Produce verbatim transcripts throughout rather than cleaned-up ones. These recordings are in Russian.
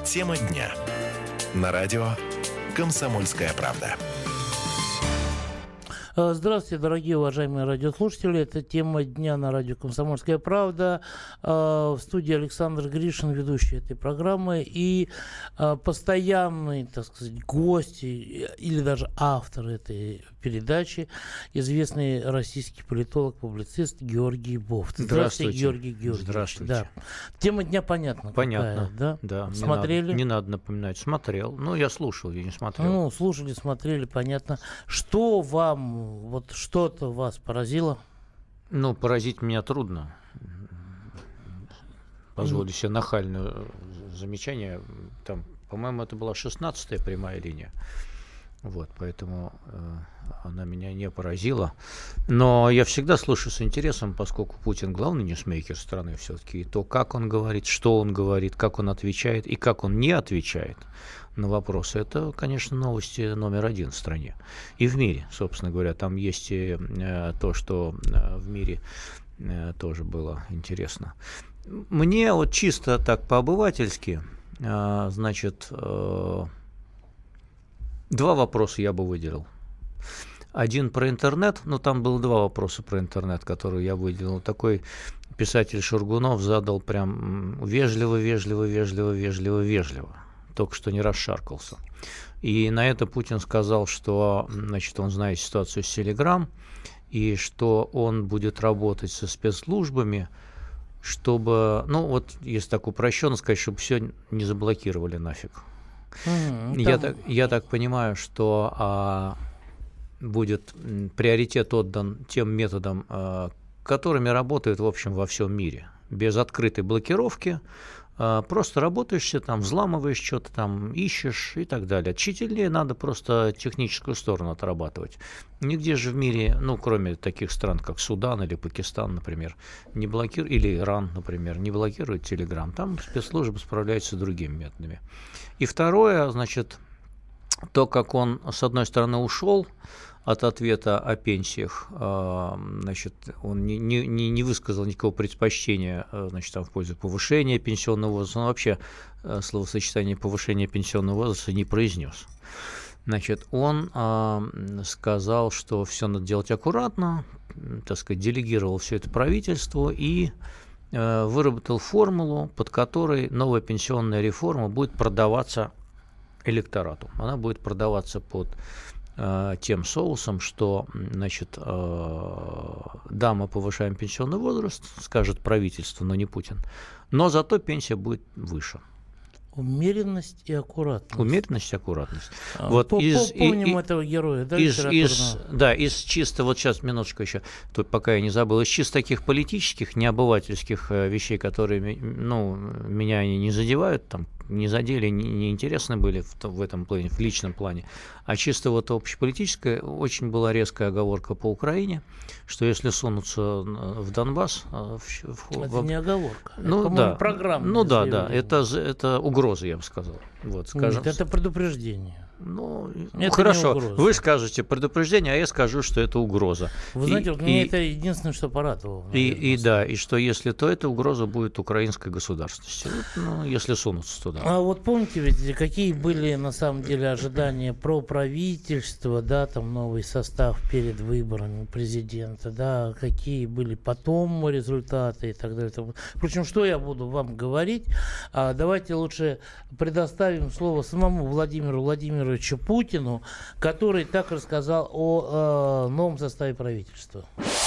Тема дня. На радио «Комсомольская правда». Здравствуйте, дорогие уважаемые радиослушатели. Это тема дня на радио «Комсомольская правда». В студии Александр Гришин, ведущий этой программы. И постоянный, так сказать, гость или даже автор этой передачи, известный российский политолог, публицист Георгий Бофт. Здравствуйте, Здравствуйте Георгий Георгиевич. Здравствуйте. Да. Тема дня понятна. Понятно. Какая, да? Да. Смотрели? Не надо, не надо напоминать. Смотрел. Ну, я слушал, я не смотрел. Ну, слушали, смотрели, понятно. Что вам... Вот что-то вас поразило? Ну, поразить меня трудно. Позволю себе нахальное замечание. Там, по-моему, это была шестнадцатая прямая линия. Вот, поэтому э, она меня не поразила. Но я всегда слушаю с интересом, поскольку Путин главный ньюсмейкер страны все-таки, и то, как он говорит, что он говорит, как он отвечает и как он не отвечает на вопросы, это, конечно, новости номер один в стране и в мире, собственно говоря. Там есть и э, то, что э, в мире э, тоже было интересно. Мне вот чисто так по-обывательски, э, значит, э, два вопроса я бы выделил. Один про интернет, но там было два вопроса про интернет, которые я выделил. Такой писатель Шургунов задал прям вежливо, вежливо, вежливо, вежливо, вежливо. Только что не расшаркался. И на это Путин сказал, что, значит, он знает ситуацию с Телеграм, и что он будет работать со спецслужбами, чтобы, ну вот, если так упрощенно сказать, чтобы все не заблокировали нафиг. Mm, я, так, я так понимаю, что а, будет приоритет отдан тем методам, а, которыми работают, в общем, во всем мире. Без открытой блокировки. Просто работаешь, там, взламываешь что-то, там, ищешь и так далее. Тщательнее надо просто техническую сторону отрабатывать. Нигде же в мире, ну, кроме таких стран, как Судан или Пакистан, например, не блокируют, или Иран, например, не блокируют Телеграм. Там спецслужбы справляются другими методами. И второе, значит, то, как он, с одной стороны, ушел от ответа о пенсиях, значит, он не, не, не высказал никакого предпочтения, значит, там, в пользу повышения пенсионного возраста, он вообще словосочетание повышения пенсионного возраста не произнес. Значит, он э, сказал, что все надо делать аккуратно, так сказать, делегировал все это правительству и э, выработал формулу, под которой новая пенсионная реформа будет продаваться электорату. Она будет продаваться под тем соусом, что, значит, да, мы повышаем пенсионный возраст, скажет правительство, но не Путин, но зато пенсия будет выше. Умеренность и аккуратность. Умеренность и аккуратность. А, вот по, из, помним и, этого героя, да, из, из, да, из чисто, вот сейчас, минуточку еще, тут пока я не забыл, из чисто таких политических, необывательских вещей, которые, ну, меня они не задевают, там, не задели, не, не интересны были в, в этом плане, в личном плане, а чисто вот общеполитическая, очень была резкая оговорка по Украине, что если сунуться в Донбасс... В, в, это в, не оговорка, ну, это, да, программное ну да, заявление. да, это, это угроза, я бы сказал. Вот, скажем. Нет, это предупреждение. Ну, ну хорошо, вы скажете предупреждение, а я скажу, что это угроза. Вы и, знаете, вот мне и, это единственное, что порадовало. И, и да, и что если то, эта угроза будет украинской государственности, ну, если сунуться туда. А вот помните, ведь какие были на самом деле ожидания про правительство, да, там новый состав перед выборами президента, да, какие были потом результаты и так далее. Впрочем, что я буду вам говорить, а давайте лучше предоставим слово самому Владимиру Владимировичу Путину, который так рассказал о э, новом составе правительства.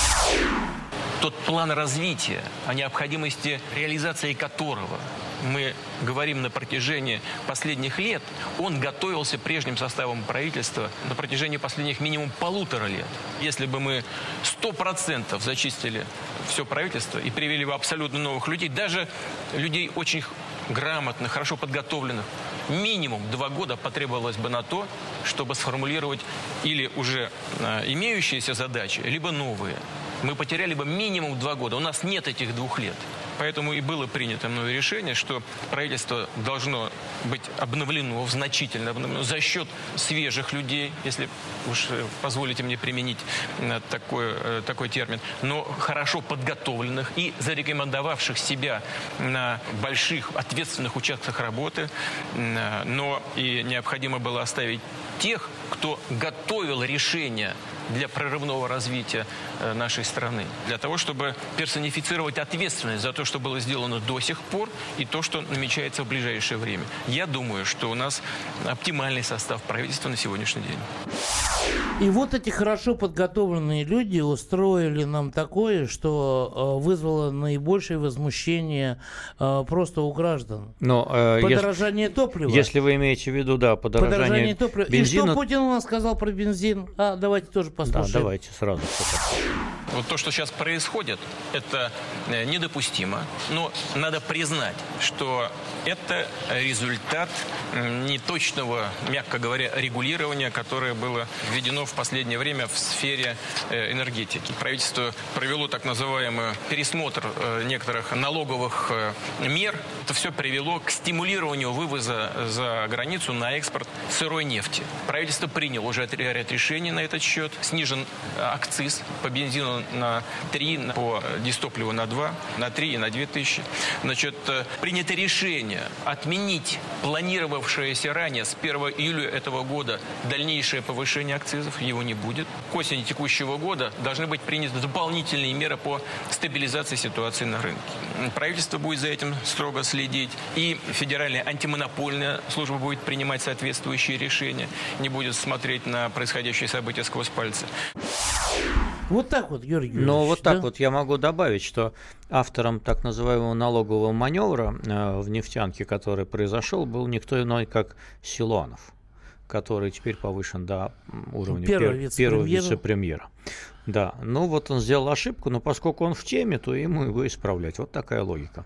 Тот план развития, о необходимости реализации которого мы говорим на протяжении последних лет, он готовился прежним составом правительства на протяжении последних минимум полутора лет. Если бы мы сто процентов зачистили все правительство и привели бы абсолютно новых людей, даже людей очень грамотных, хорошо подготовленных, минимум два года потребовалось бы на то, чтобы сформулировать или уже э, имеющиеся задачи, либо новые. мы потеряли бы минимум два года. У нас нет этих двух лет. Поэтому и было принято мною решение, что правительство должно быть обновлено, значительно обновлено, за счет свежих людей, если уж позволите мне применить такой, такой термин, но хорошо подготовленных и зарекомендовавших себя на больших ответственных участках работы. Но и необходимо было оставить тех, кто готовил решения для прорывного развития нашей страны. Для того, чтобы персонифицировать ответственность за то, что было сделано до сих пор, и то, что намечается в ближайшее время. Я думаю, что у нас оптимальный состав правительства на сегодняшний день. И вот эти хорошо подготовленные люди устроили нам такое, что э, вызвало наибольшее возмущение э, просто у граждан. Но, э, подорожание если, топлива. Если вы имеете в виду, да, подорожание, подорожание топлива. Бензина. И что Путин у нас сказал про бензин? А, давайте тоже послушаем. Да, давайте сразу. Вот то, что сейчас происходит, это недопустимо. Но надо признать, что это результат неточного, мягко говоря, регулирования, которое было введено в последнее время в сфере энергетики. Правительство провело так называемый пересмотр некоторых налоговых мер. Это все привело к стимулированию вывоза за границу на экспорт сырой нефти. Правительство приняло уже ряд решений на этот счет. Снижен акциз по бензину на три, по дизтопливу на два, на три и на две тысячи. Значит, принято решение отменить планировавшееся ранее с первого июля этого года дальнейшее повышение акцизов. Его не будет. К осени текущего года должны быть приняты дополнительные меры по стабилизации ситуации на рынке. Правительство будет за этим строго следить. И Федеральная антимонопольная служба будет принимать соответствующие решения. Не будет смотреть на происходящие события сквозь пальцы. Вот так вот, Георгий Георгиевич. Но вот да? так вот я могу добавить, что автором так называемого налогового маневра э, в нефтянке, который произошел, был никто иной, как Силуанов, который теперь повышен до уровня первого, пер, вице-премьера. первого вице-премьера. Да, ну вот он сделал ошибку, но поскольку он в теме, то ему его исправлять. Вот такая логика.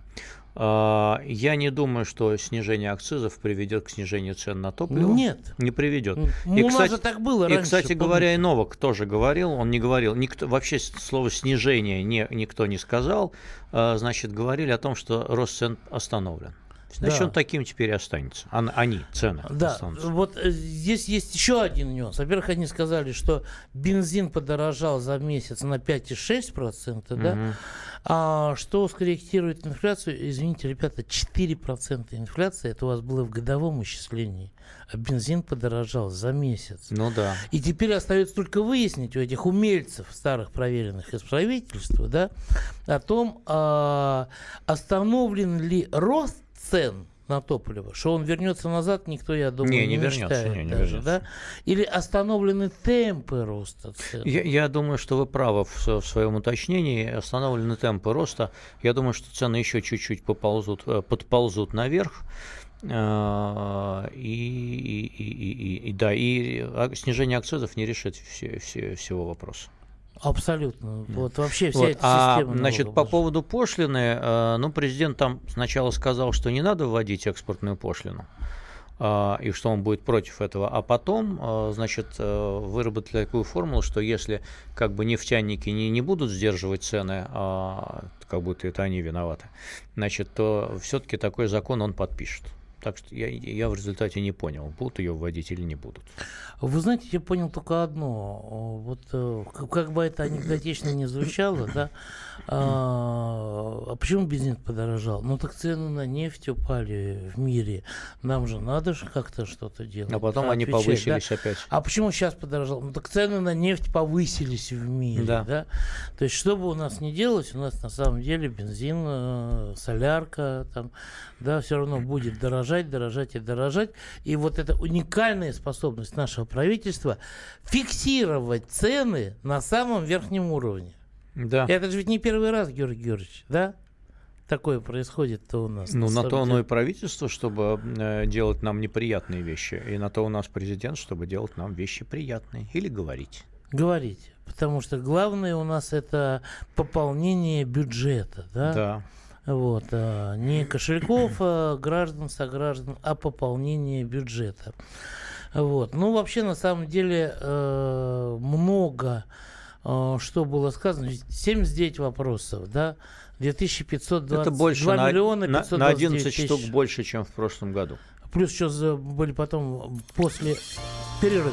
Я не думаю, что снижение акцизов приведет к снижению цен на топливо. Нет. Не приведет. Ну, и, у кстати, нас же так было и, раньше. кстати говоря, и Новак тоже говорил, он не говорил, никто, вообще слово снижение не, никто не сказал, значит, говорили о том, что рост цен остановлен. Значит, да. Он таким теперь и останется. Они, цены да. останутся. Вот здесь есть еще один нюанс. Во-первых, они сказали, что бензин подорожал за месяц на пять целых шесть десятых процента, угу. да? А что скорректирует инфляцию? Извините, ребята, четыре процента инфляции, это у вас было в годовом исчислении. А бензин подорожал за месяц. Ну да. И теперь остается только выяснить у этих умельцев, старых проверенных из правительства, да, о том, а, остановлен ли рост цен на топливо, что он вернется назад, никто, я думаю, не, не, не вернется, мечтает. Не, не даже, вернется. Да? Или остановлены темпы роста цен? Я, я думаю, что вы правы в, в своем уточнении. Остановлены темпы роста. Я думаю, что цены еще чуть-чуть поползут, подползут наверх. И, и, и, и, и, да, и снижение акцизов не решит все, все, всего вопроса. Абсолютно. Вот вообще вся вот. эта а, система. Значит, по поводу пошлины, э, ну, президент там сначала сказал, что не надо вводить экспортную пошлину, э, и что он будет против этого, а потом, э, значит, э, выработали такую формулу, что если как бы нефтяники не, не будут сдерживать цены, э, как будто это они виноваты, значит, то все-таки такой закон он подпишет. Так что я, я в результате не понял, будут ее вводить или не будут. Вы знаете, я понял только одно. Вот как бы это анекдотично не звучало, да, а, а почему бензин подорожал? Ну так цены на нефть упали в мире. Нам же надо же как-то что-то делать. А потом они повысились да? опять. А почему сейчас подорожал? Ну так цены на нефть повысились в мире. Да. Да? То есть что бы у нас ни делалось, у нас на самом деле бензин, солярка, там, да, все равно будет дорожать, дорожать и дорожать. И вот эта уникальная способность нашего правительства фиксировать цены на самом верхнем уровне. Да. Это же ведь не первый раз, Георгий Георгиевич, да? Такое происходит-то у нас. Ну, на, на то оно и правительство, чтобы э, делать нам неприятные вещи. И на то у нас президент, чтобы делать нам вещи приятные. Или говорить. Говорить. Потому что главное у нас это пополнение бюджета, да? Да. Вот, а, не кошельков а граждан, сограждан, а пополнение бюджета. Вот. Ну, вообще, на самом деле, э, много что было сказано? семьдесят девять вопросов, да? две тысячи пятьсот двадцать два Это больше на, миллиона на, пятьсот на двадцать девять одиннадцать тысяч. штук больше, чем в прошлом году. Плюс еще были потом после перерыв.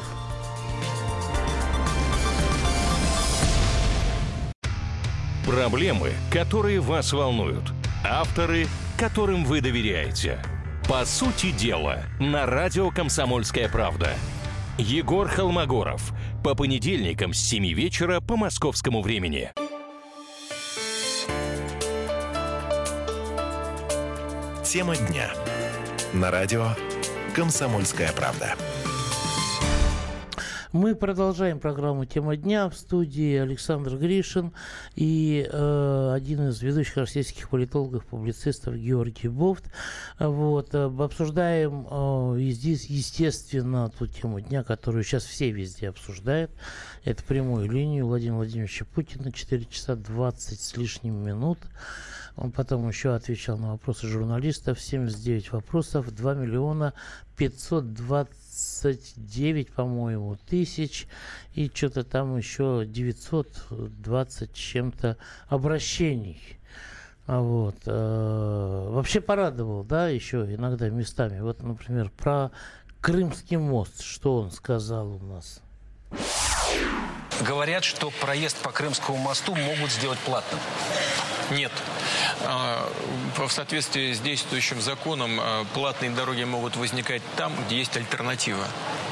Проблемы, которые вас волнуют. Авторы, которым вы доверяете. По сути дела, на радио «Комсомольская правда». Егор Холмогоров. По понедельникам с семи вечера по московскому времени. Тема дня. На радио «Комсомольская правда». Мы продолжаем программу «Тема дня». В студии Александр Гришин и э, один из ведущих российских политологов, публицистов Георгий Бофт. Вот, обсуждаем э, и здесь, естественно, ту тему дня, которую сейчас все везде обсуждают. Это прямую линию Владимира Владимировича Путина, четыре часа двадцать с лишним минут. Он потом еще отвечал на вопросы журналистов. семьдесят девять вопросов, два миллиона пятьсот двадцать девять, по-моему, тысяч. И что-то там еще девятьсот двадцать чем-то обращений. А вот. Э, вообще порадовал, да, еще иногда местами. Вот, например, про Крымский мост. Что он сказал у нас? Говорят, что проезд по Крымскому мосту могут сделать платным. Нет. В соответствии с действующим законом платные дороги могут возникать там, где есть альтернатива.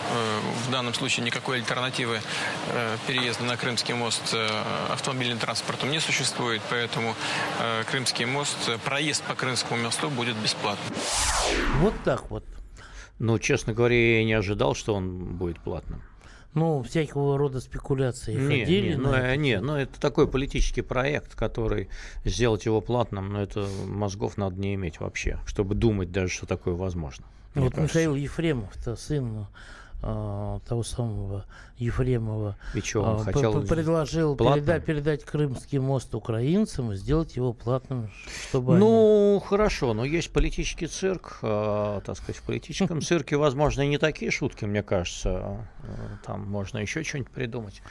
В данном случае никакой альтернативы переезда на Крымский мост автомобильным транспортом не существует, поэтому Крымский мост, проезд по Крымскому мосту будет бесплатным. Вот так вот. Ну, честно говоря, я не ожидал, что он будет платным. Ну, всякого рода спекуляции не, ходили. Не, ну, это. не, ну, это такой политический проект, который сделать его платным, но это мозгов надо не иметь вообще, чтобы думать даже, что такое возможно. Вот Михаил Ефремов-то, сын а, того самого Ефремова, и что, он а, хотел предложил передать, передать Крымский мост украинцам и сделать его платным, чтобы Ну, они... хорошо, но есть политический цирк, э, так сказать, в политическом цирке, возможно, и не такие шутки, мне кажется, там можно еще что-нибудь придумать.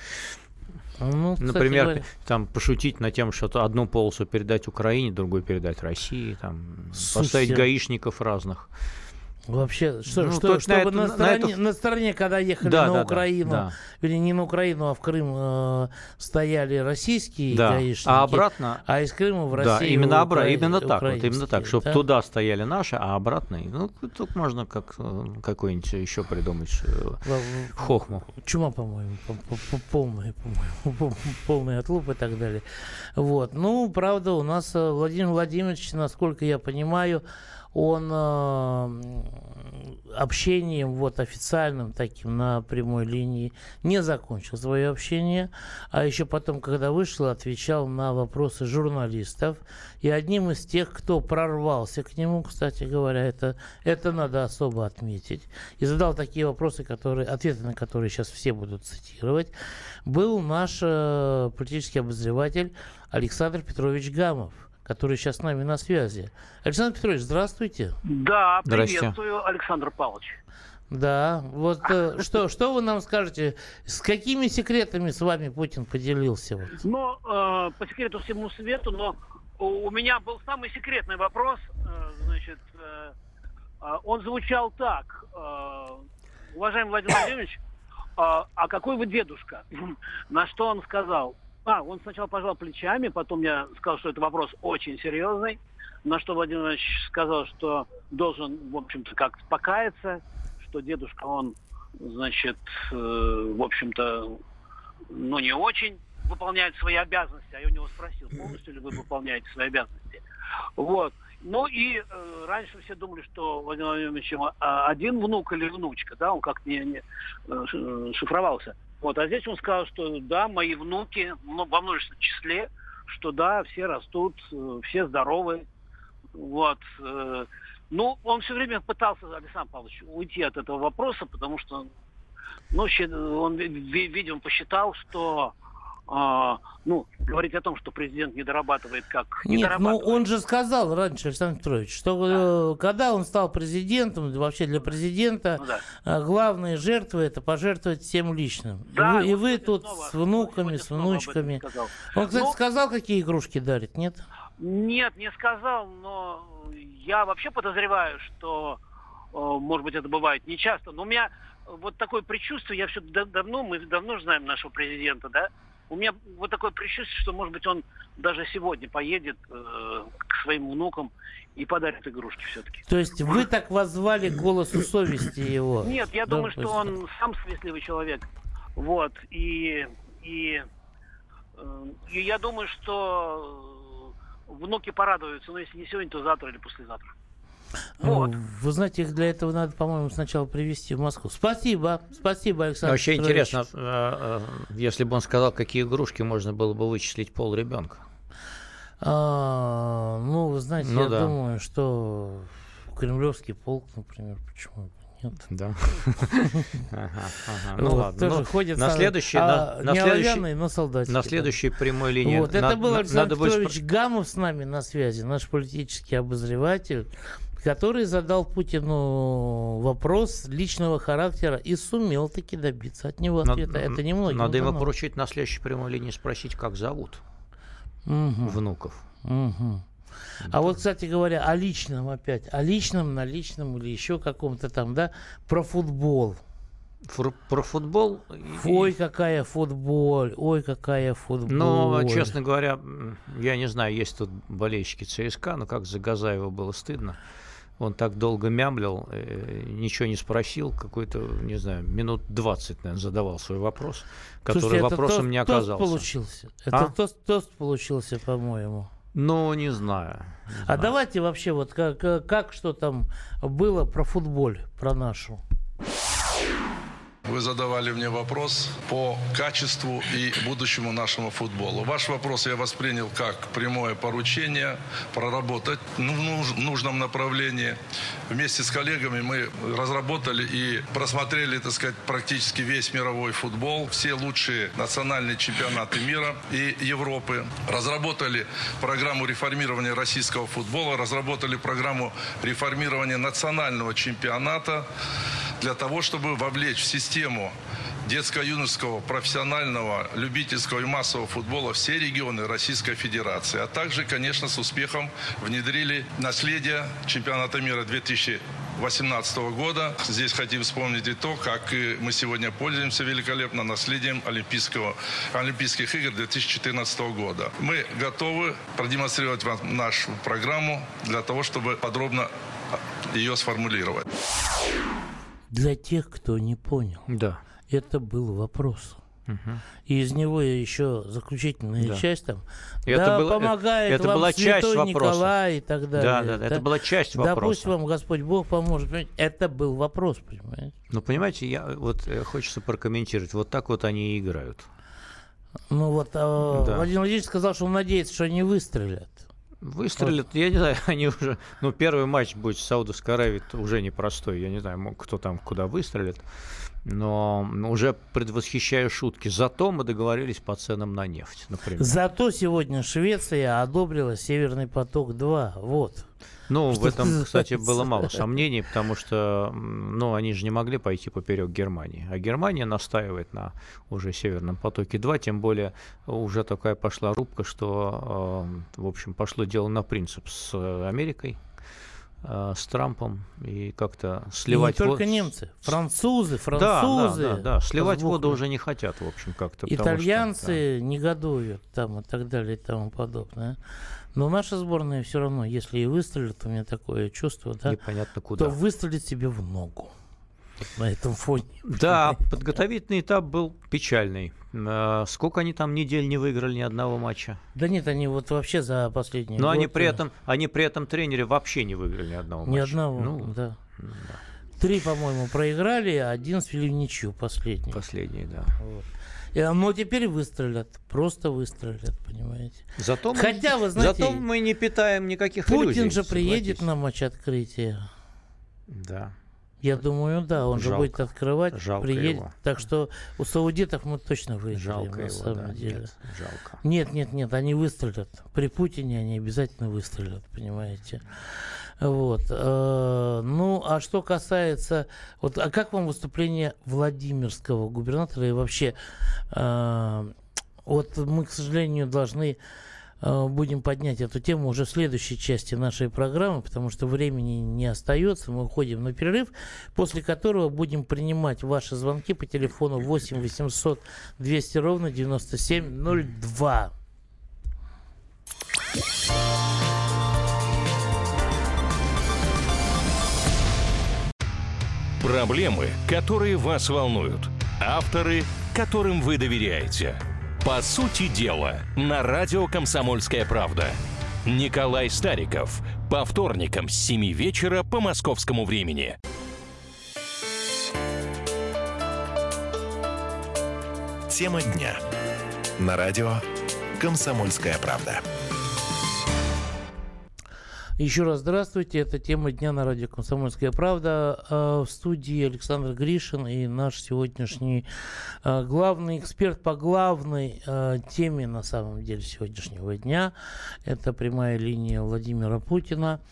Ну, Например, говоря... там пошутить на тем, что одну полосу передать Украине, другую передать России, там, поставить гаишников разных. Вообще, что, ну, что, чтобы на, на, это, стороне, на, это... на стороне, когда ехали да, на да, Украину, да, да. или не на Украину, а в Крым э, стояли российские да. гаишники, а обратно, а из Крыма в Россию да, именно, укра... именно так, вот, именно так, чтобы да? туда стояли наши, а обратно, ну, тут можно как какой-нибудь еще придумать хохму. Чума, по-моему, полная, по-моему, полный отлуп и так далее. Вот, ну, правда, у нас Владимир Владимирович, насколько я понимаю, он э, общением вот официальным таким на прямой линии не закончил свое общение, а еще потом, когда вышел, отвечал на вопросы журналистов. И одним из тех, кто прорвался к нему, кстати говоря, это, это надо особо отметить, и задал такие вопросы, которые, ответы на которые сейчас все будут цитировать, был наш э, политический обозреватель Александр Петрович Гамов, который сейчас с нами на связи. Александр Петрович, здравствуйте. Да, приветствую, Александр Павлович. Да, вот э, что, что вы нам скажете, с какими секретами с вами Путин поделился? Вот? Ну, э, по секрету всему свету, но у, у меня был самый секретный вопрос, э, значит, э, э, он звучал так. Э, уважаемый Владимир Владимирович, э, а какой вы дедушка? На что он сказал? А, он сначала пожал плечами, потом я сказал, что это вопрос очень серьезный, на что Владимир Владимирович сказал, что должен, в общем-то, как-то покаяться, что дедушка, он, значит, э, в общем-то, ну, не очень выполняет свои обязанности, а я у него спросил, полностью ли вы выполняете свои обязанности. Вот. Ну и э, раньше все думали, что Владимир Владимирович один внук или внучка, да, он как-то не, не э, шифровался. Вот, а здесь он сказал, что да, мои внуки ну, во множественном числе, что да, все растут, все здоровы. Вот. Ну, он все время пытался, Александр Павлович, уйти от этого вопроса, потому что, ну, он, видимо, посчитал, что а, ну, говорить о том, что президент не дорабатывает, как не Нет, ну дорабатывает. он же сказал раньше, Александр Петрович, что да. когда он стал президентом, вообще для президента, ну, да. главные жертвы — это пожертвовать всем личным. Да, и вы, и вы тут с внуками, с внучками. Он, кстати, но... сказал, какие игрушки дарит, нет? Нет, не сказал, но я вообще подозреваю, что, может быть, это бывает нечасто. Но у меня вот такое предчувствие, я все давно, мы давно знаем нашего президента, да? У меня вот такое предчувствие, что, может быть, он даже сегодня поедет э, к своим внукам и подарит игрушки все-таки. То есть вы так воззвали к голосу совести его? Нет, я да, думаю, что он сам совестливый человек. Вот. И, и, э, и я думаю, что внуки порадуются, но если не сегодня, то завтра или послезавтра. Вот. Вы знаете, их для этого надо, по-моему, сначала привезти в Москву. Спасибо, спасибо, Александр Вообще Петрович. интересно, если бы он сказал, какие игрушки, можно было бы вычислить пол ребенка. А, ну, вы знаете, ну, я да. думаю, что Кремлевский полк, например, почему бы нет? Да. Ну ладно. Тоже ходят на следующий, не оловянные, но солдатики. На следующей прямой линии. Вот это был Александр Петрович Гамов с нами на связи, наш политический обозреватель, который задал Путину вопрос личного характера и сумел таки добиться от него ответа. Надо, это немногим. Надо ему поручить на следующей прямой линии спросить, как зовут угу. внуков. Угу. А вот, кстати говоря, о личном опять, о личном, на личном или еще каком-то там, да, про футбол. Фр- про футбол? Ой, какая футбол, ой, какая футбол. Ну, честно говоря, я не знаю, есть тут болельщики ЦСКА, но как за Газаева было стыдно. Он так долго мямлил, ничего не спросил, какой-то, не знаю, минут двадцать, наверное, задавал свой вопрос, который Слушайте, вопросом тост, не оказался. Тост получился. Это а? тост, тост получился, по-моему. Ну, не знаю. Не а знаю. Давайте вообще, вот как, как что там было про футбол, про нашу. Вы задавали мне вопрос по качеству и будущему нашему футболу. Ваш вопрос я воспринял как прямое поручение проработать в нужном направлении. Вместе с коллегами мы разработали и просмотрели, так сказать, практически весь мировой футбол, все лучшие национальные чемпионаты мира и Европы. Разработали программу реформирования российского футбола, разработали программу реформирования национального чемпионата для того, чтобы вовлечь в систему детско-юношеского, профессионального, любительского и массового футбола все регионы Российской Федерации. А также, конечно, с успехом внедрили наследие чемпионата мира две тысячи восемнадцатого года. Здесь хотим вспомнить и то, как мы сегодня пользуемся великолепно наследием Олимпийского, Олимпийских игр две тысячи четырнадцатого года. Мы готовы продемонстрировать вам нашу программу для того, чтобы подробно ее сформулировать. Для тех, кто не понял, да. это был вопрос. Угу. И из него еще заключительная да. часть там. Это да, было, помогает это вам была Святой часть Николай и так далее. Да, да, да, это была часть вопроса. Да пусть вам Господь Бог поможет. Понимаете? Это был вопрос, понимаете? Ну, понимаете, я вот хочется прокомментировать. Вот так вот они и играют. Ну вот, а, да. Владимир Владимирович сказал, что он надеется, что они выстрелят. Выстрелят, вот. Я не знаю, они уже... Ну, первый матч будет с Саудовской Аравией уже непростой. Я не знаю, кто там куда выстрелит. Но уже предвосхищаю шутки. Зато мы договорились по ценам на нефть, например. Зато сегодня Швеция одобрила Северный поток-два. Вот. Ну, что в этом, кстати, было мало сомнений, потому что, ну, они же не могли пойти поперек Германии. А Германия настаивает на уже Северном потоке-два, тем более уже такая пошла рубка, что, в общем, пошло дело на принцип с Америкой, с Трампом, и как-то сливать воду. Не только вод... немцы, французы, французы. Да, да, да, да. Сливать воду уже не хотят, в общем, как-то. Итальянцы что, да. негодуют там и так далее и тому подобное. Но наша сборная все равно, если и выстрелит, у меня такое чувство, да, непонятно куда, то выстрелит себе в ногу. Вот на этом фоне. Да, подготовительный этап был печальный. Сколько они там недель не выиграли ни одного матча? Да нет, они вот вообще за последние Но годы... они при этом, они при этом тренеры вообще не выиграли ни одного ни матча. Ни одного, ну, да. да. Три, по-моему, проиграли, а один свели в ничью последний. Последний, да. Вот. Но теперь выстрелят, просто выстрелят, понимаете. Зато мы, Хотя, вы знаете, зато мы не питаем никаких Путин иллюзий. Путин же приедет на матч открытия. Да. Я думаю, да, он Жалко. же будет открывать, Жалко приедет. его. Так что у саудитов мы точно выиграем, Жалко на его, самом да, деле. нет, жалко. Нет, нет, нет, они выстрелят. При Путине они обязательно выстрелят, понимаете. Вот. э, Ну, а что касается... Вот, а как вам выступление Владимирского губернатора и вообще... э, Вот мы, к сожалению, должны... э, Будем поднять эту тему уже в следующей части нашей программы, потому что времени не остается. Мы уходим на перерыв, после которого будем принимать ваши звонки по телефону восемь восемьсот двести ровно девяносто семь ноль два. Проблемы, которые вас волнуют. Авторы, которым вы доверяете. По сути дела, на радио «Комсомольская правда». Николай Стариков. По вторникам с семи вечера по московскому времени. Тема дня. На радио «Комсомольская правда». Еще раз здравствуйте. Это тема дня на радио «Комсомольская правда». В студии Александр Гришин и наш сегодняшний главный эксперт по главной теме, на самом деле, сегодняшнего дня. Это прямая линия Владимира Путина,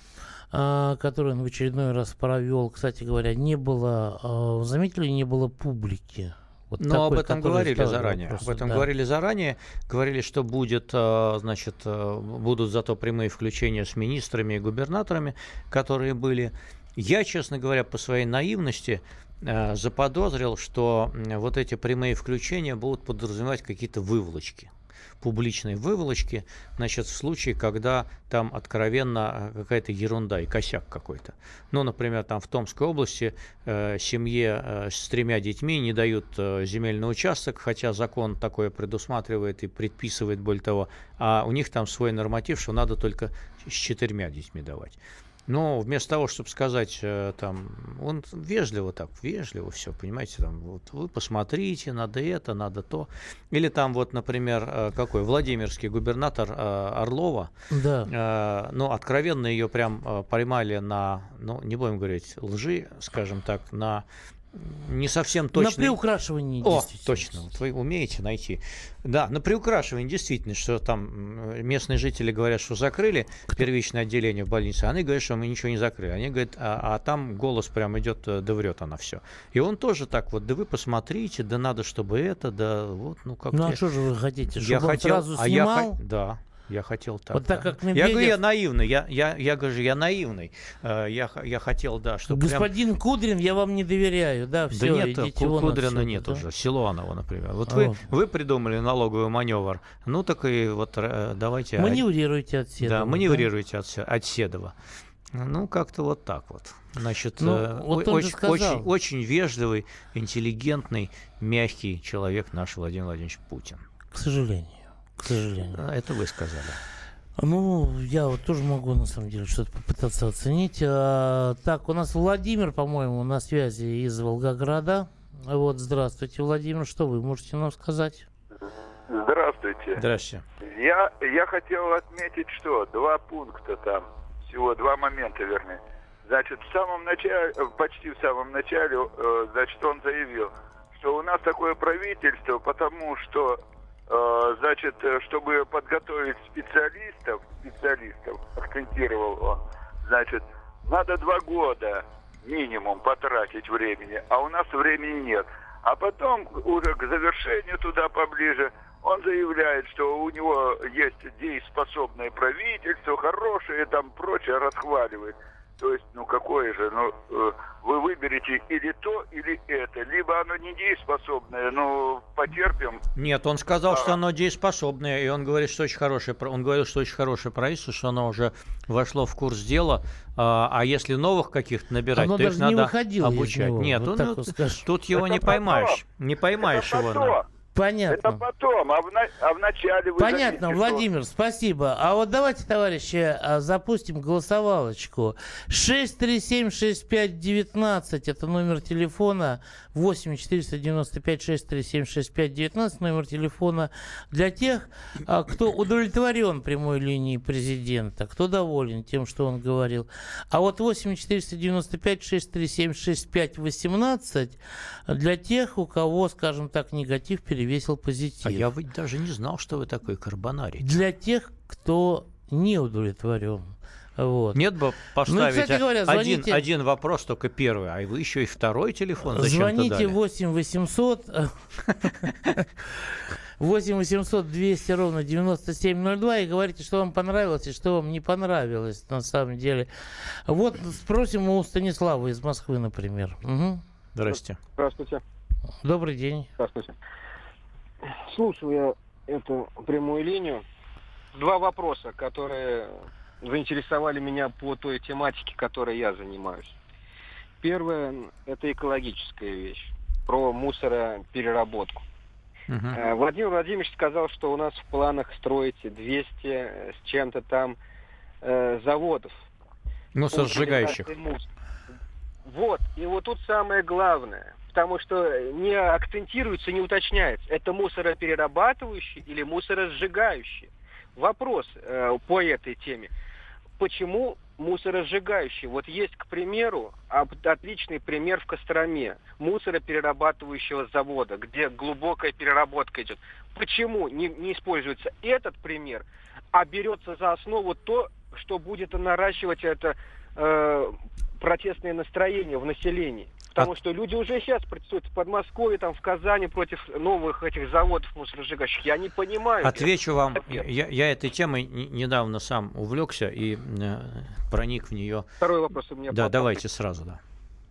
которую он в очередной раз провел. Кстати говоря, не было, заметили, не было публики. Вот Но такой, об этом говорили заранее. вопрос, Об этом да. говорили заранее. Говорили, что будет, значит, будут зато прямые включения с министрами и губернаторами, которые были. Я, честно говоря, по своей наивности заподозрил, что вот эти прямые включения будут подразумевать какие-то выволочки. Публичные выволочки, значит, в случае, когда там откровенно какая-то ерунда и косяк какой-то. Ну, например, там в Томской области э, семье э, с тремя детьми не дают э, земельный участок, хотя закон такое предусматривает и предписывает, более того, а у них там свой норматив, что надо только с четырьмя детьми давать. Но вместо того, чтобы сказать, там, он вежливо так, вежливо все, понимаете, там, вот вы посмотрите, надо это, надо то. Или там вот, например, какой, Владимирский губернатор Орлова, да. ну, откровенно ее прям поймали на, ну, не будем говорить лжи, скажем так, на не совсем точно. На приукрашивании. О, точно, вот вы умеете найти. Да, на приукрашивании действительно, что там местные жители говорят, что закрыли первичное отделение в больнице, они говорят, что мы ничего не закрыли. Они говорят, а, а там голос прям идет, да врет она все. И он тоже так вот, да вы посмотрите, да надо, чтобы это, да вот, ну как. Ну а что же вы хотите, чтобы я он хотел, сразу а снимал? Я, да. Я хотел так. Вот так, да. как Медведев... Я говорю, я наивный. Я, я, я говорю, я наивный. Я, я хотел, да, чтобы... Господин прям... Кудрин, я вам не доверяю. Да, все, да нет, идите вон Кудрина отсюда, нет да? уже. Силуанова, например. Вот а вы, вот. вы придумали налоговый маневр. Ну, так и вот давайте... Маневрируйте от Седова. Да, маневрируйте да? от, от Седова. Ну, как-то вот так вот. Значит, ну, вот очень, очень, очень вежливый, интеллигентный, мягкий человек наш Владимир Владимирович Путин. К сожалению. К сожалению. Это вы сказали. Ну, я вот тоже могу, на самом деле, что-то попытаться оценить. А, так, у нас Владимир, по-моему, на связи из Волгограда. Вот, здравствуйте, Владимир. Что вы можете нам сказать? Здравствуйте. Здравствуйте. Я, я хотел отметить, что два пункта там, всего два момента, вернее. Значит, в самом начале, почти в самом начале, значит, он заявил, что у нас такое правительство, потому что значит, чтобы подготовить специалистов, специалистов, акцентировал он, значит, надо два года минимум потратить времени, а у нас времени нет. А потом, уже к завершению туда поближе, он заявляет, что у него есть дееспособное правительство, хорошее, там прочее, расхваливает. То есть, ну какое же, ну э, вы выберете или то, или это, либо оно не дееспособное, ну потерпим. Нет, он сказал, а... что оно дееспособное, и он говорит, что очень хорошее, он говорил, что очень хорошее правительство, что оно уже вошло в курс дела, а, а если новых каких-то набирать, оно то их надо обучать. него, Нет, вот он, ну, тут его это не поймаешь, не поймаешь это его. то. Понятно. Это потом, а в, на... а в начале вы... Понятно, заметите, Владимир, что... спасибо. А вот давайте, товарищи, запустим голосовалочку. шесть три семь шесть пять девятнадцать, это номер телефона. восемь четыреста девяносто пять шесть три семь шесть пять девятнадцать, номер телефона для тех, кто удовлетворен прямой линией президента, кто доволен тем, что он говорил. А вот восемь четыреста девяносто пять шесть три семь шесть пять восемнадцать для тех, у кого, скажем так, негатив перевесил позитив. А я ведь даже не знал, что вы такой карбонарий. Для тех, кто не удовлетворен. Вот. Нет бы поставить ну, кстати говоря, звоните... один, один вопрос, только первый, а вы еще и второй телефон зачем-то Звоните дали? восемь восемьсот восемь восемьсот двести ровно девяносто семь ноль два и говорите, что вам понравилось и что вам не понравилось на самом деле. Вот спросим у Станислава из Москвы, например. Угу. Здрасте. Здравствуйте. Добрый день. Здравствуйте. Слушаю я эту прямую линию. Два вопроса, которые заинтересовали меня по той тематике, которой я занимаюсь. Первое – это экологическая вещь, про мусоропереработку. Uh-huh. Владимир Владимирович сказал, что у нас в планах строить двести с чем-то там э, заводов. Мусоросжигающих. Вот, и вот тут самое главное, потому что не акцентируется, не уточняется, это мусороперерабатывающий или мусоросжигающий. Вопрос э, по этой теме. Почему мусоросжигающий? Вот есть, к примеру, отличный пример в Костроме мусороперерабатывающего завода, где глубокая переработка идет. Почему не, не используется этот пример, а берется за основу то, что будет наращивать это э, протестное настроение в населении? Потому что люди уже сейчас протестуют в Подмосковье, там, в Казани против новых этих заводов мусоросжигающих. Я не понимаю. Отвечу вам. Я, я этой темой недавно сам увлекся и э, проник в нее. Второй вопрос у меня. Да, по... давайте сразу, да.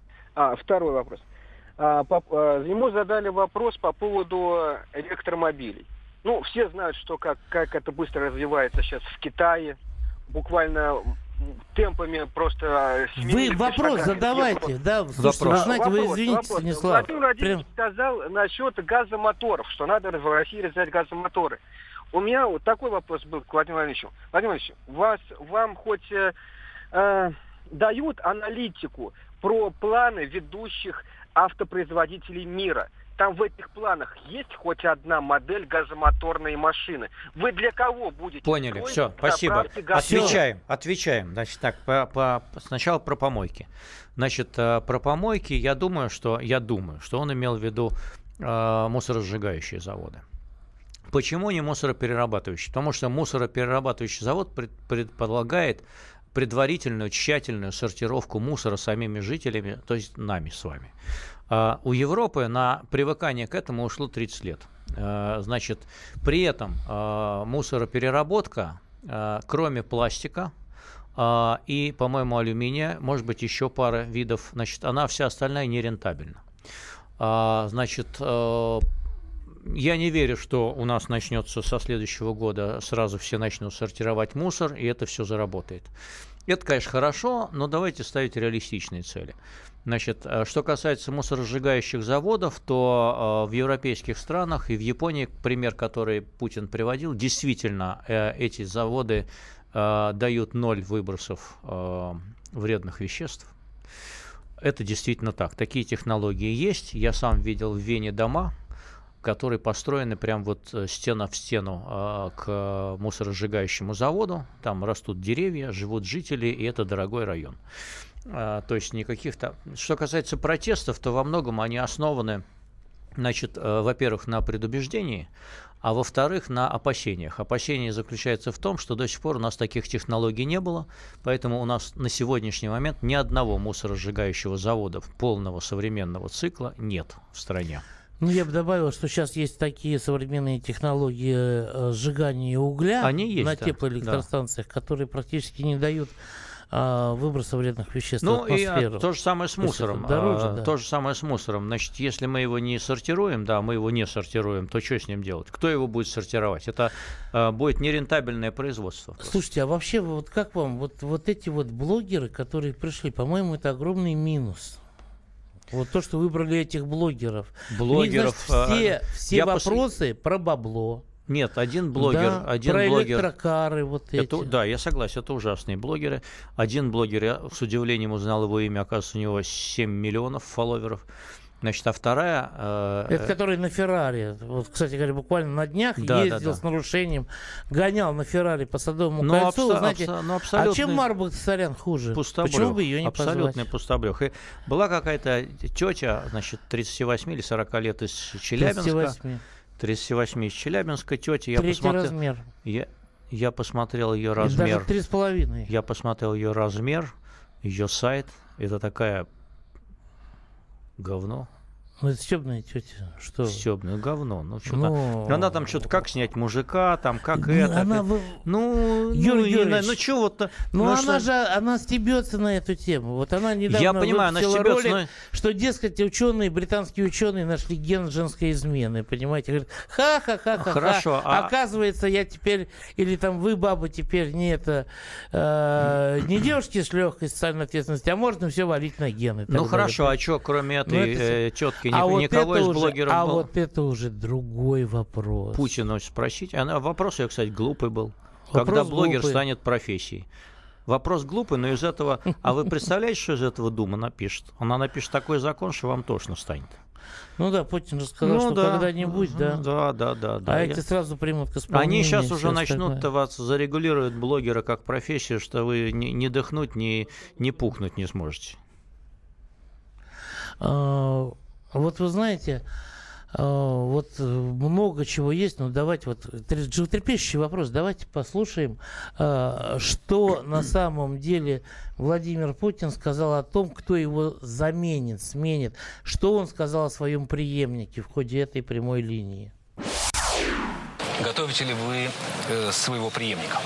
А, второй вопрос. А, по, а, ему задали вопрос по поводу электромобилей. Ну, все знают, что как, как это быстро развивается сейчас в Китае. Буквально... темпами просто... Вы вопрос шагами. задавайте, да, слушайте, вы знаете, вопрос, вы извините, вопрос. Станислав. Владимир Владимирович Прям... сказал насчет газомоторов, что надо в России развивать газомоторы. У меня вот такой вопрос был к Владимиру Владимировичу. Владимир Владимирович, вас, вам хоть э, э, дают аналитику про планы ведущих автопроизводителей мира? Там в этих планах есть хоть одна модель газомоторной машины? Вы для кого будете? Поняли, все, спасибо. Отвечаем, отвечаем. Значит, так, по, по, сначала про помойки. Значит, про помойки я думаю, что я думаю, что он имел в виду э, мусоросжигающие заводы. Почему не мусороперерабатывающий? Потому что мусороперерабатывающий завод пред, предполагает предварительную тщательную сортировку мусора самими жителями, то есть нами с вами. Uh, у Европы на привыкание к этому ушло тридцать лет. Uh, значит, при этом uh, мусоропереработка, uh, кроме пластика uh, и, по-моему, алюминия, может быть, еще пара видов, значит, она вся остальная нерентабельна. Uh, значит, uh, я не верю, что у нас начнется со следующего года, сразу все начнут сортировать мусор, и это все заработает. Это, конечно, хорошо, но давайте ставить реалистичные цели. Значит, что касается мусоросжигающих заводов, то э, в европейских странах и в Японии, пример, который Путин приводил, действительно э, эти заводы э, дают ноль выбросов э, вредных веществ. Это действительно так. Такие технологии есть. Я сам видел в Вене дома, которые построены прям вот стена в стену э, к мусоросжигающему заводу. Там растут деревья, живут жители, и это дорогой район. Uh, то есть никаких там... Что касается протестов, то во многом они основаны, значит, uh, во-первых, на предубеждении, а во-вторых, на опасениях. Опасение заключается в том, что до сих пор у нас таких технологий не было, поэтому у нас на сегодняшний момент ни одного мусоросжигающего завода полного современного цикла нет в стране. Ну, я бы добавил, что сейчас есть такие современные технологии э, сжигания угля они есть, на да, теплоэлектростанциях, да. которые практически не дают выброса вредных веществ ну, в атмосферу. Ну, и то же самое с мусором. Дороже, а, да. То же самое с мусором. Значит, если мы его не сортируем, да, мы его не сортируем, то что с ним делать? Кто его будет сортировать? Это а, будет нерентабельное производство. Просто. Слушайте, а вообще, вот как вам, вот, вот эти вот блогеры, которые пришли, по-моему, это огромный минус. Вот то, что выбрали этих блогеров. Блогеров. Них, значит, все все вопросы пос... про бабло. Нет, один блогер, да, один про блогер. электрокары вот эти. Это, да, я согласен, это ужасные блогеры. Один блогер, я с удивлением узнал его имя, оказывается, у него семь миллионов фолловеров. Значит, а вторая... Э, это который на Феррари. Вот, кстати говоря, буквально на днях да, ездил да, да. с нарушением, гонял на Феррари по Садовому но кольцу. абсо- знаете, абсо- но а чем Марбург Сарян хуже? Пустобрех. Почему бы ее не Абсолютный позвать? пустобрех. И была какая-то тетя, значит, тридцать восемь или сорок лет из Челябинска. тридцать восемь. тридцать восемь из Челябинска тетя. Я Третий посмотрел, размер. Я, я посмотрел ее И размер. даже три с половиной. Я посмотрел ее размер, ее сайт. Это такая говно. Ну, это стебная тетя. Что? Стебное говно. Ну, что-то... Ну... Она там что-то, как снять мужика, там, как Ну, это. она... это... Ну, Юрий ну, Юрьевич, ну, что вот... Ну, ну, она что... же, она стебется на эту тему. Вот она недавно Я понимаю, она выпустила стебется, ролик, но... что, дескать, ученые, британские ученые нашли ген женской измены, понимаете? Говорят, ха-ха-ха-ха-ха. Хорошо, а... Оказывается, я теперь, или там вы, баба, теперь не это, э, не девушки с легкой социальной ответственностью, а можно все валить на гены. Ну, далее. хорошо, а что, кроме этой ну, это... э, тетки, а ни, вот никого из уже, блогеров А было? вот это уже другой вопрос. Путину спросить. Она, вопрос ее, кстати, глупый был. Вопрос Когда блогер глупый. станет профессией. Вопрос глупый, но из этого... А вы представляете, что из этого Дума напишет? Она напишет такой закон, что вам тошно станет. Ну да, Путин же сказал, ну, что да. когда-нибудь, да. Да, да, да. да А я... эти сразу примут к исполнению. Они сейчас уже начнут остальное. вас зарегулируют блогера как профессию, что вы ни, ни дыхнуть, ни, ни пухнуть не сможете. А, вот вы знаете, а, вот много чего есть, но давайте вот животрепещущий вопрос, давайте послушаем, а, что на самом деле Владимир Путин сказал о том, кто его заменит, сменит, что он сказал о своем преемнике в ходе этой прямой линии. Готовите ли вы э, своего преемника?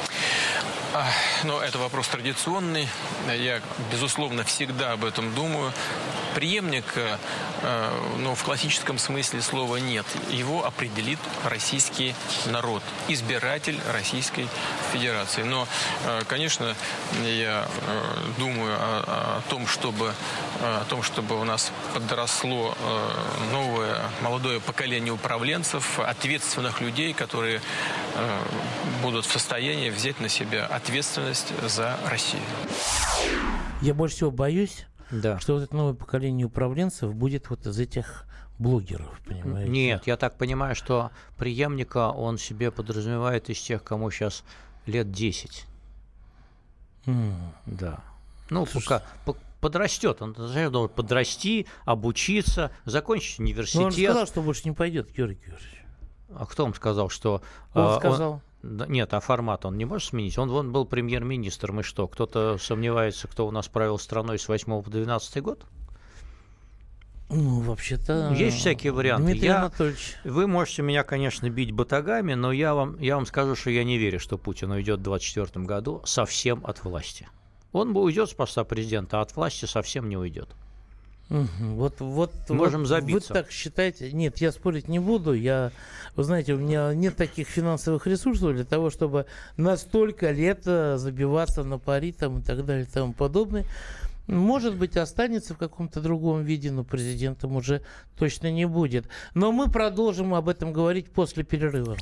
Ну, это вопрос традиционный. Я, безусловно, всегда об этом думаю. Преемника, э, ну, в классическом смысле слова нет. Его определит российский народ, избиратель Российской Федерации. Но, э, конечно, я э, думаю о, о том, чтобы, о том, чтобы у нас подросло э, новое молодое поколение управленцев, ответственных людей, которые э, будут в состоянии взять на себя ответственность за Россию. Я больше всего боюсь, да. что вот это новое поколение управленцев будет вот из этих блогеров, понимаете? Нет, я так понимаю, что преемника он себе подразумевает из тех, кому сейчас лет десять. Mm. Да. Ну, пока подрастет, он должен подрасти, обучиться, закончить университет. Но он сказал, что больше не пойдет, Георгий Георгиевич. А кто вам сказал, что... Он э, сказал. Он... Нет, а формат он не может сменить? Он, он был премьер-министром, и что? Кто-то сомневается, кто у нас правил страной с восьмого по двенадцатый год? Ну, вообще-то... Есть всякие варианты. Дмитрий я... Анатольевич. Вы можете меня, конечно, бить батагами, но я вам, я вам скажу, что я не верю, что Путин уйдет в двадцать четвёртом году совсем от власти. Он бы уйдет с поста президента, а от власти совсем не уйдет. Угу. Вот, вот, Можем вот забиться. Вы так считаете? Нет, я спорить не буду. Я, вы знаете, у меня нет таких финансовых ресурсов для того, чтобы на столько лет забиваться на пари там, и так далее и тому подобное. Может быть, останется в каком-то другом виде, но президентом уже точно не будет. Но мы продолжим об этом говорить после перерыва.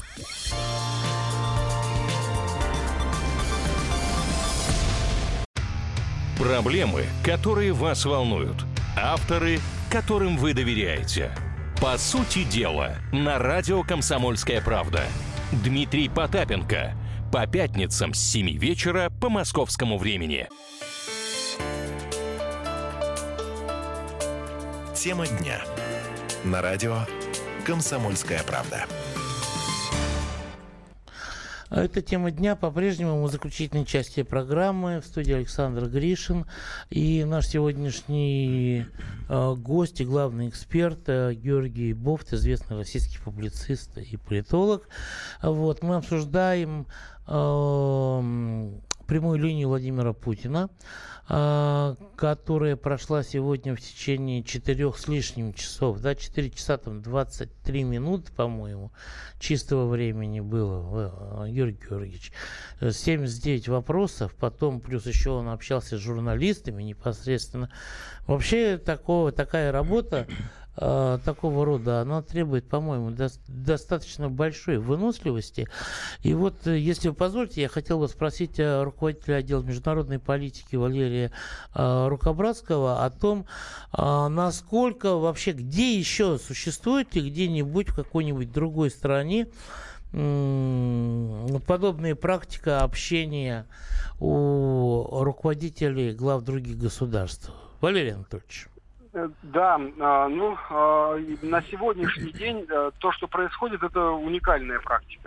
Проблемы, которые вас волнуют. Авторы, которым вы доверяете. По сути дела, на радио «Комсомольская правда». Дмитрий Потапенко. По пятницам с семи вечера по московскому времени. Тема дня. На радио «Комсомольская правда». Это тема дня. По-прежнему мы в заключительной части программы. В студии Александр Гришин. И наш сегодняшний э, гость и главный эксперт э, Георгий Бофт, известный российский публицист и политолог. Вот. Мы обсуждаем э, прямую линию Владимира Путина, а, которая прошла сегодня в течение четырех с лишним часов, да, четыре часа там двадцать три минуты, по-моему, чистого времени было, Юрий Георгиевич. семьдесят девять вопросов, потом плюс еще он общался с журналистами непосредственно. Вообще такого, такая работа такого рода, она требует, по-моему, до, достаточно большой выносливости. И вот, если вы позволите, я хотел бы спросить руководителя отдела международной политики Валерия э, Рукобратского о том, э, насколько вообще, где еще существует ли где-нибудь в какой-нибудь другой стране э, подобная практика общения у руководителей глав других государств. Валерий Анатольевич. Да, ну, на сегодняшний день то, что происходит, это уникальная практика.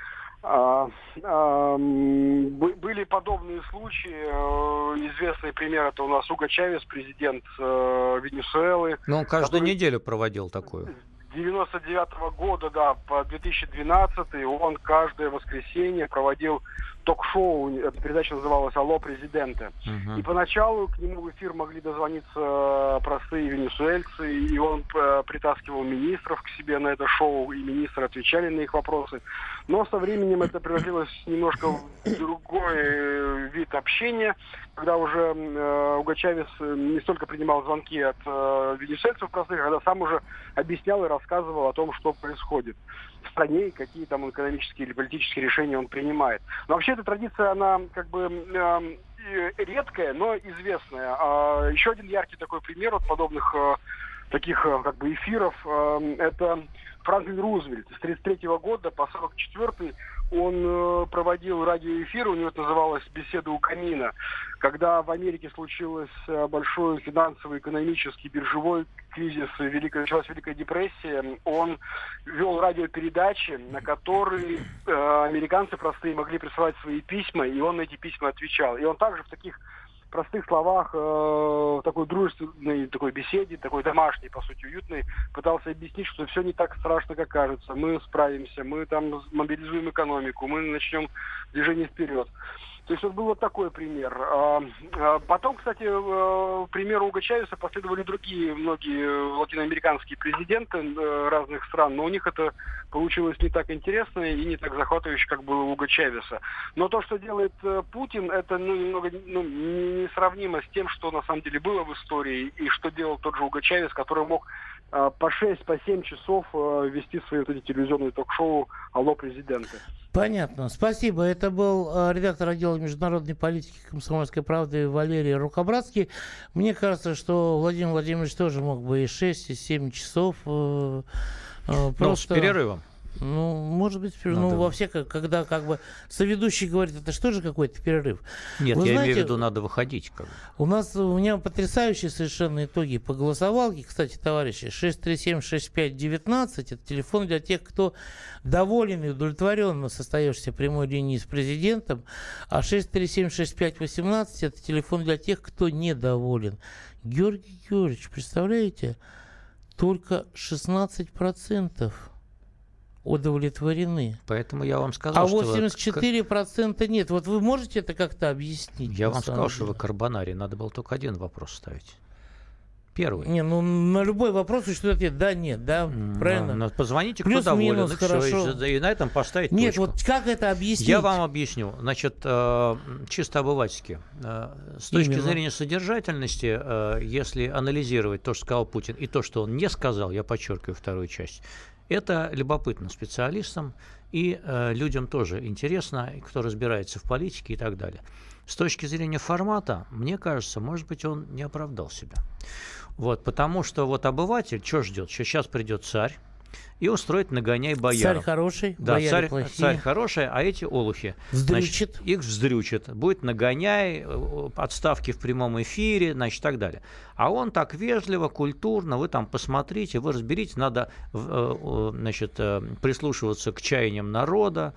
Были подобные случаи, известный пример, это у нас Уго Чавес, президент Венесуэлы. Но он каждую который... неделю проводил такую. С девяносто девятого года, да, по две тысячи двенадцатый он каждое воскресенье проводил ток-шоу, эта передача называлась «Алло, президенты». Uh-huh. И поначалу к нему в эфир могли дозвониться простые венесуэльцы, и он притаскивал министров к себе на это шоу, и министры отвечали на их вопросы. Но со временем это превратилось немножко в другой вид общения, когда уже э, Уго Чавес не столько принимал звонки от э, венесуэльцев простых, когда сам уже объяснял и рассказывал о том, что происходит в стране и какие там экономические или политические решения он принимает. Но вообще эта традиция, она как бы э, редкая, но известная. А еще один яркий такой пример от подобных э, таких э, как бы эфиров, э, это Франклин Рузвельт. С тридцать третьего года по сорок четвёртый он э, проводил радиоэфир, у него это называлось «Беседа у камина», когда в Америке случился э, большой финансовый, экономический, биржевой кризис, великая, началась Великая депрессия. Он вел радиопередачи, на которые э, американцы простые могли присылать свои письма, и он на эти письма отвечал. И он также в таких простых словах, э, в такой дружественной такой беседе, такой домашней, по сути, уютной, пытался объяснить, что все не так страшно, как кажется. Мы справимся, мы там мобилизуем экономику, мы начнем движение вперед. То есть вот был вот такой пример. Потом, кстати, примеру Уго Чавеса последовали другие многие латиноамериканские президенты разных стран, но у них это получилось не так интересно и не так захватывающе, как было у Уго Чавеса. Но то, что делает Путин, это ну, немного ну, несравнимо с тем, что на самом деле было в истории и что делал тот же Уго Чавес, который мог по шесть, по семь часов вести свои вот эти телевизионные ток-шоу «Алло, президенты». Понятно. Спасибо. Это был э, редактор отдела международной политики «Комсомольской правды» Валерий Рукобратский. Мне кажется, что Владимир Владимирович тоже мог бы и шесть, и семь часов. Э, э, просто... Но с перерывом. Ну, может быть, ну, во всяком, когда как бы соведущий говорит, это что же какой-то перерыв? Нет, Вы я знаете, имею в виду, надо выходить. Как бы. У нас, у меня потрясающие совершенно итоги по голосовалке. Кстати, товарищи, шесть три семь шесть пять девятнадцать, это телефон для тех, кто доволен и удовлетворен состоявшейся прямой линии с президентом, а шесть три семь шесть пять восемнадцать, это телефон для тех, кто недоволен. Георгий Георгиевич, представляете, только шестнадцать процентов удовлетворены. Поэтому я вам сказал, а что... А восемьдесят четыре процента вы... нет. Вот вы можете это как-то объяснить? Я вам сказал, деле? Что вы карбонари. Надо было только один вопрос ставить. Первый. Не, ну на любой вопрос существует ответ да, нет, да, mm, правильно? Ну, позвоните, плюс, кто доволен, минус, и, хорошо. Все, и на этом поставить Нет, точку. Вот как это объяснить? Я вам объясню. Значит, э, чисто обывательски. Э, с точки Именно. зрения содержательности, э, если анализировать то, что сказал Путин, и то, что он не сказал, я подчеркиваю вторую часть, это любопытно специалистам и э, людям тоже интересно, кто разбирается в политике и так далее. С точки зрения формата, мне кажется, может быть, он не оправдал себя. Вот, потому что вот обыватель что ждет? Что сейчас придет царь и устроит нагоняй бояров. Царь хороший, да, бояре царь, плохие. Царь хороший, а эти олухи. Вздрючит. Значит, их вздрючит. Будет нагоняй, отставки в прямом эфире, значит, так далее. А он так вежливо, культурно, вы там посмотрите, вы разберите, надо значит, прислушиваться к чаяниям народа.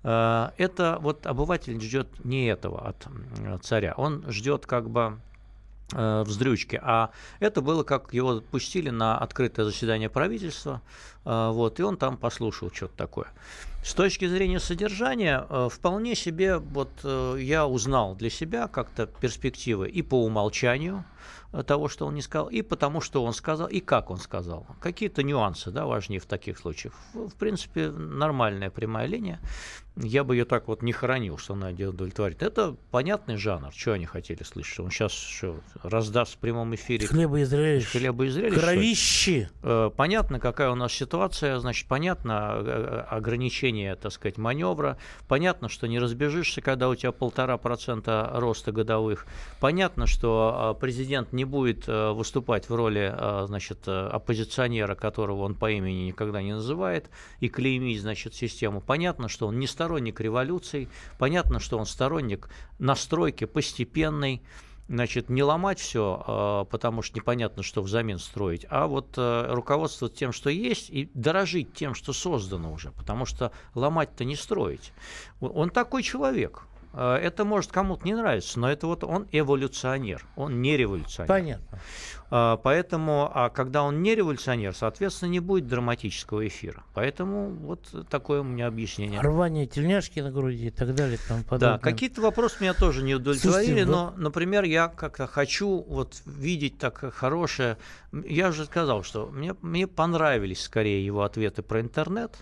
Это вот обыватель ждет не этого от царя. Он ждет как бы вздрючки. А это было, как его пустили на открытое заседание правительства, Вот, и он там послушал что-то такое. С точки зрения содержания, вполне себе вот я узнал для себя как-то перспективы и по умолчанию того, что он не сказал, и потому, что он сказал, и как он сказал. Какие-то нюансы, да, важнее в таких случаях. В принципе, нормальная прямая линия. Я бы ее так вот не хоронил, что она удовлетворит. Это понятный жанр. Что они хотели слышать? Он сейчас что, раздаст в прямом эфире хлеба и зрелищ. Хлеба и зрелищ. Кровищи. Понятно, какая у нас ситуация. Значит, понятно ограничение, так сказать, маневра. Понятно, что не разбежишься, когда у тебя полтора процента роста годовых. Понятно, что президент не будет выступать в роли, значит, оппозиционера, которого он по имени никогда не называет, и клеймить, значит, систему. Понятно, что он не сторонник революций, понятно, что он сторонник настройки постепенной, значит, не ломать все, потому что непонятно, что взамен строить, а вот руководствоваться тем, что есть, и дорожить тем, что создано уже, потому что ломать-то не строить. Он такой человек. Это может кому-то не нравиться, но это вот он эволюционер, он не революционер. Понятно. Поэтому, а когда он не революционер, соответственно, не будет драматического эфира. Поэтому вот такое у меня объяснение. Рвание тельняшки на груди и так далее. Там подобное. Да, какие-то вопросы меня тоже не удовлетворили, Слушайте, но, например, я как-то хочу вот видеть так хорошее. Я уже сказал, что мне, мне понравились скорее его ответы про интернет.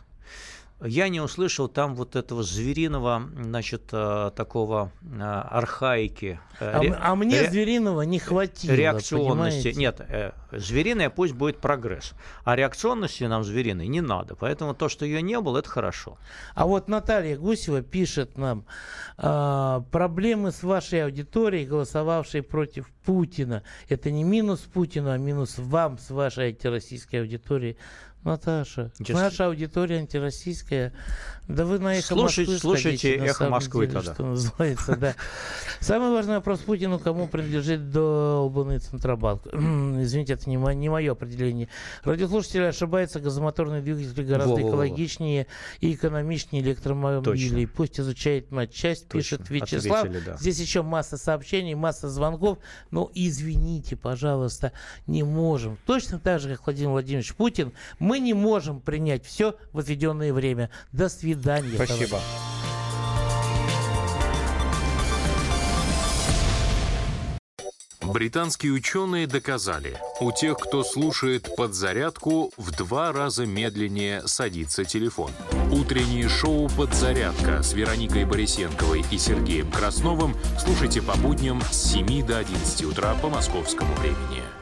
Я не услышал там вот этого звериного, значит, такого архаики. А, ре, а мне ре, звериного не хватило, реакционности. Понимаете? Нет, звериная пусть будет прогресс, а реакционности нам звериной не надо. Поэтому то, что ее не было, это хорошо. А вот Наталья Гусева пишет нам: а, проблемы с вашей аудиторией, голосовавшей против Путина. Это не минус Путину, а минус вам с вашей антироссийской аудиторией. Наташа, Just... наша аудитория антироссийская. Да вы на эхо слушайте, Москвы слушайте сходите, эхо Москвы деле, тогда. Что называется, да. Самый важный вопрос Путину: кому принадлежит долбанный Центробанк? Извините, это не, мо- не мое определение. Радиослушатели ошибаются, газомоторные двигатели гораздо Во-во-во. экологичнее и экономичнее электромобилей. Пусть изучает матчасть, пишет Вячеслав. Ответили, да. Здесь еще масса сообщений, масса звонков. Но извините, пожалуйста, не можем. Точно так же, как Владимир Владимирович Путин, мы не можем принять все в отведенное время. До свидания. Спасибо. Британские ученые доказали, у тех, кто слушает «Подзарядку», в два раза медленнее садится телефон. Утреннее шоу «Подзарядка» с Вероникой Борисенковой и Сергеем Красновым слушайте по будням с семи до одиннадцати утра по московскому времени.